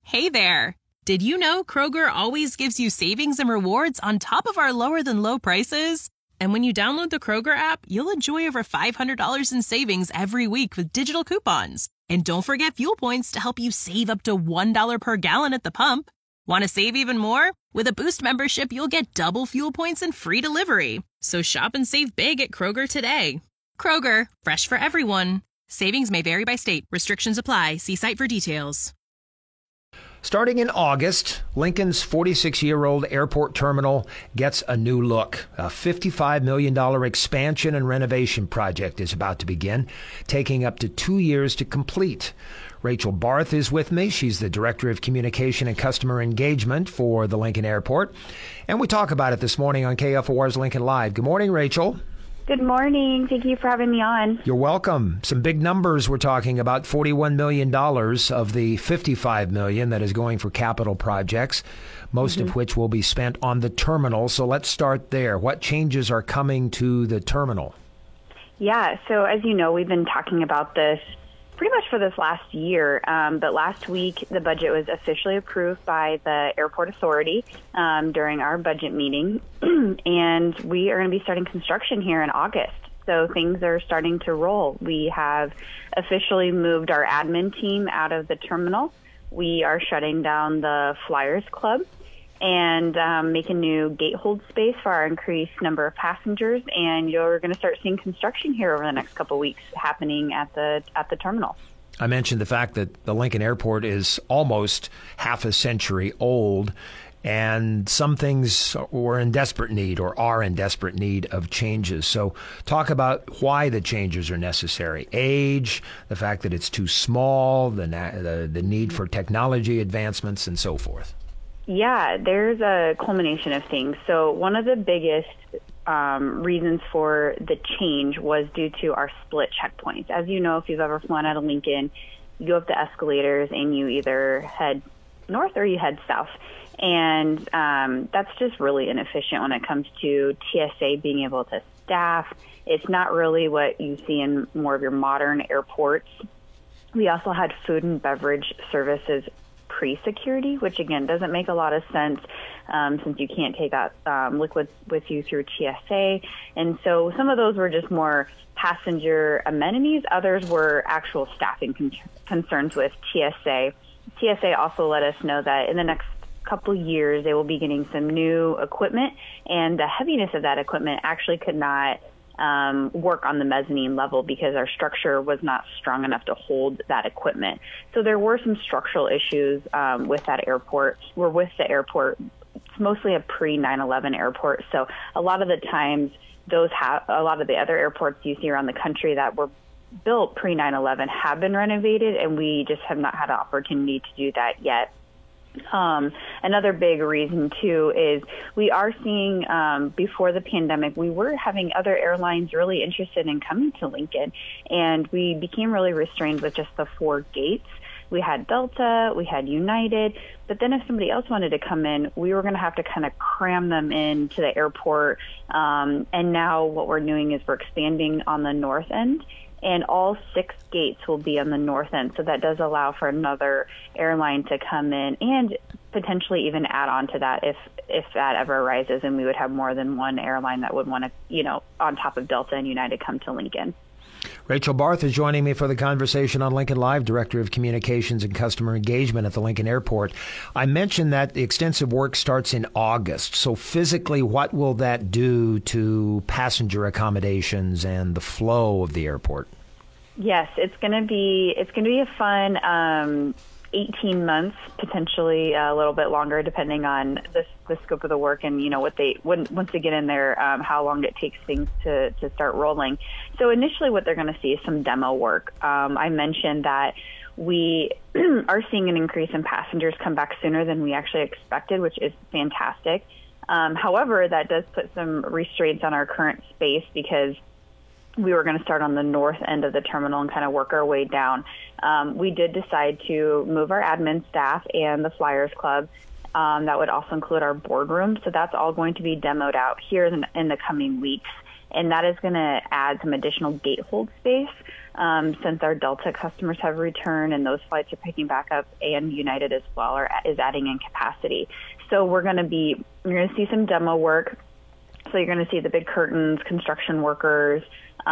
Hey there! Did you know Kroger always gives you savings and rewards on top of our lower than low prices? And when you download the Kroger app, you'll enjoy over $500 in savings every week with digital coupons. And don't forget fuel points to help you save up to $1 per gallon at the pump. Want to save even more? With a Boost membership, you'll get double fuel points and free delivery. So shop and save big at Kroger today. Kroger, fresh for everyone. Savings may vary by state. Restrictions apply. See site for details. Starting in August, Lincoln's 46-year-old airport terminal gets a new look. A $55 million expansion and renovation project is about to begin, taking up to 2 years to complete. Rachel Barth is with me. She's the Director of Communication and Customer Engagement for the Lincoln Airport. And we talk about it this morning on KFOR's Lincoln Live. Good morning, Rachel. Good morning. Thank you for having me on. You're welcome. Some big numbers we're talking about. $41 million of the $55 million that is going for capital projects, most of which will be spent on the terminal. So let's start there. What changes are coming to the terminal? Yeah, so as you know, we've been talking about this pretty much for this last year, but last week the budget was officially approved by the Airport Authority during our budget meeting, and we are going to be starting construction here in August. So things are starting to roll. We have officially moved our admin team out of the terminal. We are shutting down the Flyers Club and making new gate hold space for our increased number of passengers. And you're going to start seeing construction here over the next couple of weeks happening at the terminal. I mentioned the fact that the Lincoln Airport is almost half a century old, and some things were in desperate need or are in desperate need of changes. So talk about why the changes are necessary. Age, the fact that it's too small, the need for technology advancements, and so forth. Yeah, there's a culmination of things. So one of the biggest reasons for the change was due to our split checkpoints. As you know, if you've ever flown out of Lincoln, you go up the escalators and you either head north or you head south. And that's just really inefficient when it comes to TSA being able to staff. It's not really what you see in more of your modern airports. We also had food and beverage services pre-security, which again doesn't make a lot of sense since you can't take out liquids with you through TSA. And so some of those were just more passenger amenities. Others were actual staffing concerns with TSA. TSA also let us know that in the next couple years they will be getting some new equipment, and the heaviness of that equipment actually could not work on the mezzanine level because our structure was not strong enough to hold that equipment. So there were some structural issues with that airport. We're with the airport. It's mostly a pre-9/11 airport. So a lot of the times a lot of the other airports you see around the country that were built pre-9/11 have been renovated, and we just have not had an opportunity to do that yet. Another big reason, too, is we are seeing before the pandemic, we were having other airlines really interested in coming to Lincoln, and we became really restrained with just the 4 gates. We had Delta, we had United, but then if somebody else wanted to come in, we were going to have to kind of cram them into the airport. And now what we're doing is we're expanding on the north end, and all 6 gates will be on the north end. So that does allow for another airline to come in and potentially even add on to that if that ever arises, and we would have more than one airline that would want to, on top of Delta and United, come to Lincoln. Rachel Barth is joining me for the conversation on Lincoln Live, Director of Communications and Customer Engagement at the Lincoln Airport. I mentioned that the extensive work starts in August. So physically, what will that do to passenger accommodations and the flow of the airport? Yes, it's going to be a fun 18 months, potentially a little bit longer, depending on the scope of the work and once they get in there, how long it takes things to start rolling. So initially, what they're going to see is some demo work. I mentioned that we are seeing an increase in passengers come back sooner than we actually expected, which is fantastic. However, that does put some restraints on our current space because we were going to start on the north end of the terminal and kind of work our way down. We did decide to move our admin staff and the Flyers Club. That would also include our boardroom. So that's all going to be demoed out here in the coming weeks. and that is going to add some additional gate hold space since our Delta customers have returned and those flights are picking back up, and United as well is adding in capacity. So you're going to see some demo work. So you're going to see the big curtains, construction workers.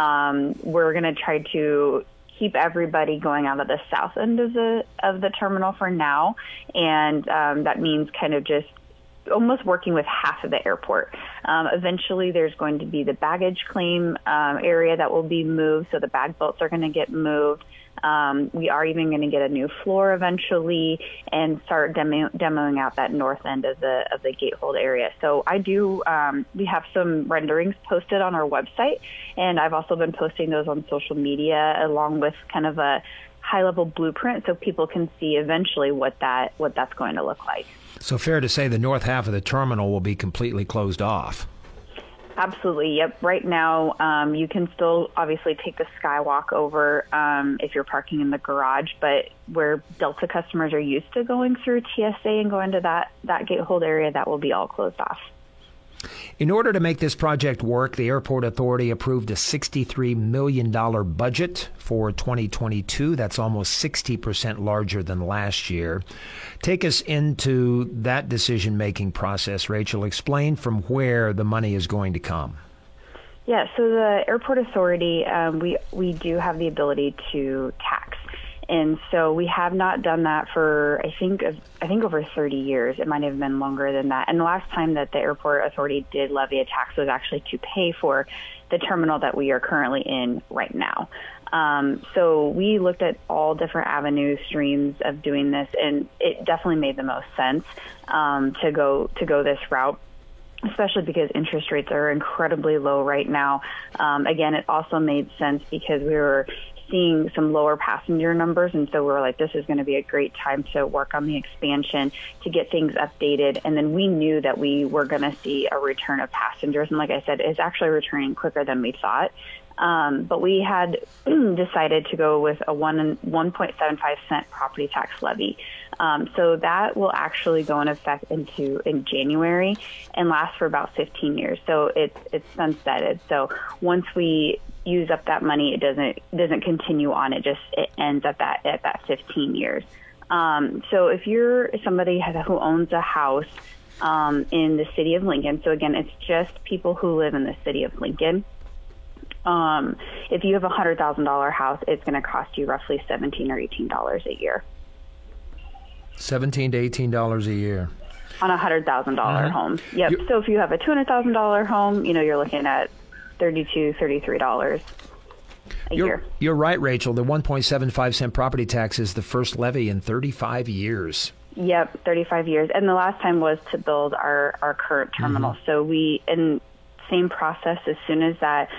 We're going to try to keep everybody going out of the south end of the terminal for now, and that means kind of just almost working with half of the airport. Eventually, there's going to be the baggage claim area that will be moved, so the bag boats are going to get moved. We are even going to get a new floor eventually and start demoing out that north end of the gatehold area. So we have some renderings posted on our website, and I've also been posting those on social media along with kind of a high-level blueprint so people can see eventually what that's going to look like. So fair to say the north half of the terminal will be completely closed off. Absolutely. Yep. Right now, you can still obviously take the skywalk over if you're parking in the garage, but where Delta customers are used to going through TSA and going to that gatehold area, that will be all closed off. In order to make this project work, the Airport Authority approved a $63 million budget for 2022. That's almost 60% larger than last year. Take us into that decision-making process, Rachel. Explain from where the money is going to come. Yeah, so the Airport Authority, we do have the ability to tax. And so we have not done that for, I think over 30 years. It might have been longer than that. And the last time that the Airport Authority did levy a tax was actually to pay for the terminal that we are currently in right now. So we looked at all different avenues, streams of doing this, and it definitely made the most sense to go this route, especially because interest rates are incredibly low right now. Again, it also made sense because we were seeing some lower passenger numbers, and so we're like, this is going to be a great time to work on the expansion to get things updated. And then we knew that we were going to see a return of passengers, and like I said, it's actually returning quicker than we thought. But we had decided to go with a 1.75 cent property tax levy. So that will actually go in effect in January and last for about 15 years. So it's sunsetted. So once we use up that money, it doesn't continue on. It ends at that 15 years. So if you're somebody who owns a house in the city of Lincoln, so again, it's just people who live in the city of Lincoln. If you have a $100,000 house, it's going to cost you roughly $17 or $18 a year. $17 to $18 a year on a $100,000 home. Yep. So if you have a $200,000 home, you're looking at $32, $33 a year. You're right, Rachel. The 1.75 cent property tax is the first levy in 35 years. Yep, 35 years. And the last time was to build our current terminal. So same process, as soon as that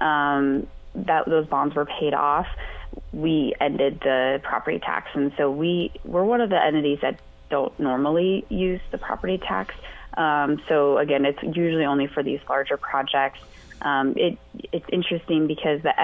those bonds were paid off, we ended the property tax. And so we're one of the entities that don't normally use the property tax. So again, it's usually only for these larger projects. It's interesting because the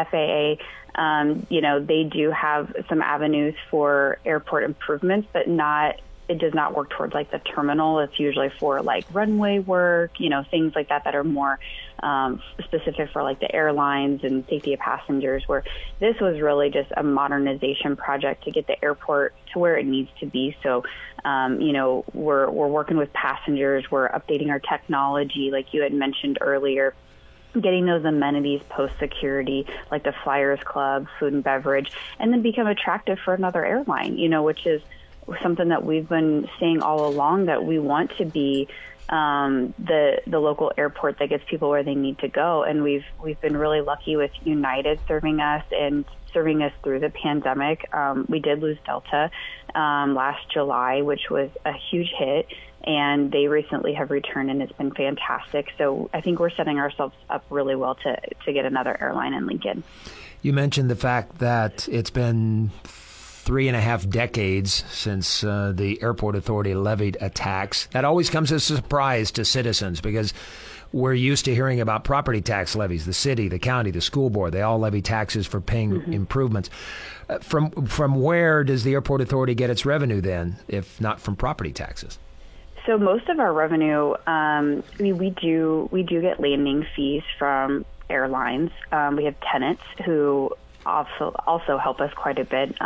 FAA, they do have some avenues for airport improvements, but it does not work towards like the terminal. It's usually for like runway work, things like that are more specific for like the airlines and safety of passengers, where this was really just a modernization project to get the airport to where it needs to be. So, we're working with passengers. We're updating our technology, like you had mentioned earlier, getting those amenities post-security, like the Flyers Club, food and beverage, and then become attractive for another airline, which is something that we've been saying all along, that we want to be the local airport that gets people where they need to go. And we've been really lucky with United serving us through the pandemic. We did lose Delta last July, which was a huge hit, and they recently have returned, and it's been fantastic. So I think we're setting ourselves up really well to get another airline in Lincoln. You mentioned the fact that it's been 3.5 decades since the Airport Authority levied a tax. That always comes as a surprise to citizens because we're used to hearing about property tax levies. The city, the county, the school board, they all levy taxes for paying improvements. From where does the Airport Authority get its revenue then, if not from property taxes? So most of our revenue, we do get landing fees from Airlines. We have tenants who also help us quite a bit.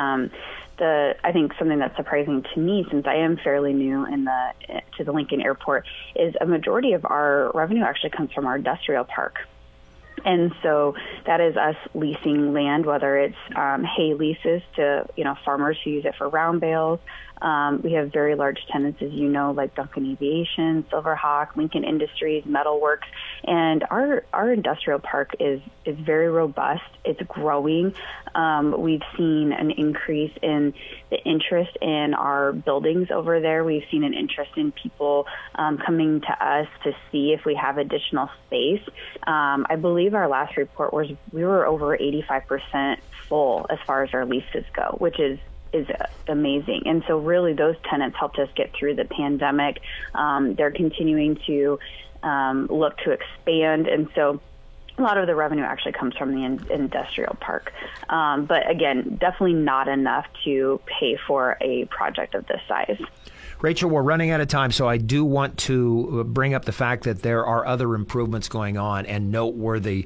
I think something that's surprising to me, since I am fairly new to the Lincoln Airport, is a majority of our revenue actually comes from our industrial park. And so that is us leasing land, whether it's hay leases to farmers who use it for round bales. We have very large tenants, as you know, like Duncan Aviation, Silverhawk, Lincoln Industries, Metalworks, and our industrial park is very robust. It's growing. We've seen an increase in the interest in our buildings over there. We've seen an interest in people coming to us to see if we have additional space. I believe our last report was we were over 85% full as far as our leases go, which is amazing. And so really those tenants helped us get through the pandemic. They're continuing to look to expand. And so a lot of the revenue actually comes from the industrial park. But again, definitely not enough to pay for a project of this size. Rachel, we're running out of time, so I do want to bring up the fact that there are other improvements going on and noteworthy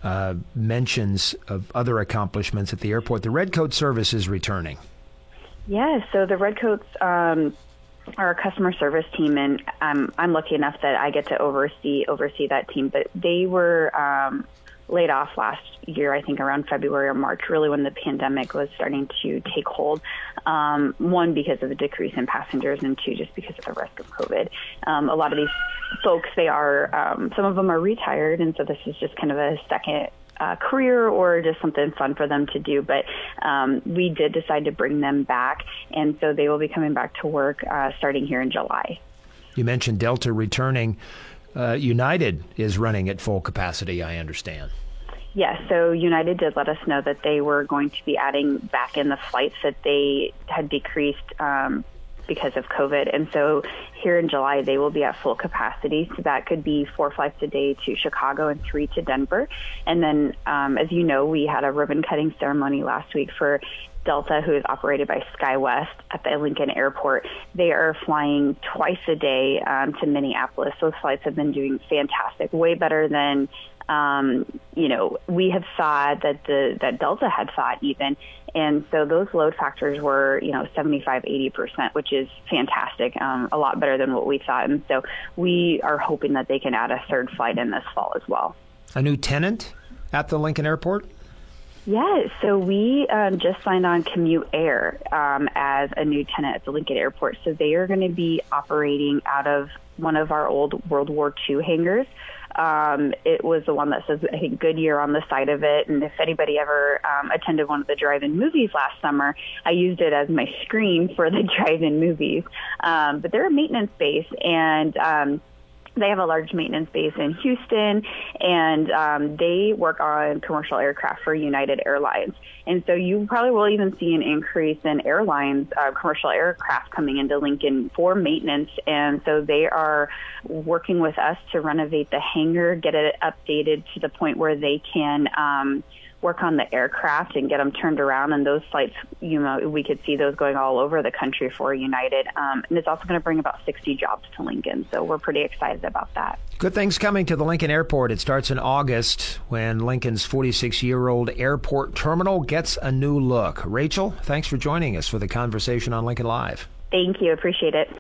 mentions of other accomplishments at the airport. The Redcoat service is returning. Yes, so the Redcoats are a customer service team, and I'm lucky enough that I get to oversee that team. But they were laid off last year, I think around February or March, really when the pandemic was starting to take hold. One, because of the decrease in passengers, and two, just because of the risk of COVID. A lot of these folks, some of them are retired, and so this is just kind of a second career or just something fun for them to do. But we did decide to bring them back, and so they will be coming back to work starting here in July. You mentioned Delta returning. United is running at full capacity, I understand. Yes, so United did let us know that they were going to be adding back in the flights that they had decreased because of COVID. And so here in July, they will be at full capacity. So that could be 4 flights a day to Chicago and 3 to Denver. And then, as you know, we had a ribbon cutting ceremony last week for Delta, who is operated by SkyWest at the Lincoln Airport. They are flying twice a day to Minneapolis. Those flights have been doing fantastic, way better than we have thought that Delta had thought even. And so those load factors were, 75, 80%, which is fantastic, a lot better than what we thought. And so we are hoping that they can add a third flight in this fall as well. A new tenant at the Lincoln Airport? Yeah, so we just signed on Commute Air as a new tenant at the Lincoln Airport. So they are going to be operating out of one of our old World War II hangars. It was the one that says, I think, Goodyear on the side of it. And if anybody ever attended one of the drive-in movies last summer, I used it as my screen for the drive-in movies. But they're a maintenance base, and they have a large maintenance base in Houston, and they work on commercial aircraft for United Airlines. And so you probably will even see an increase in airlines, commercial aircraft coming into Lincoln for maintenance. And so they are working with us to renovate the hangar, get it updated to the point where they can work on the aircraft and get them turned around. And those flights, we could see those going all over the country for United. And it's also going to bring about 60 jobs to Lincoln. So we're pretty excited about that. Good things coming to the Lincoln Airport. It starts in August when Lincoln's 46-year-old airport terminal gets a new look. Rachel, thanks for joining us for the conversation on Lincoln Live. Thank you. Appreciate it.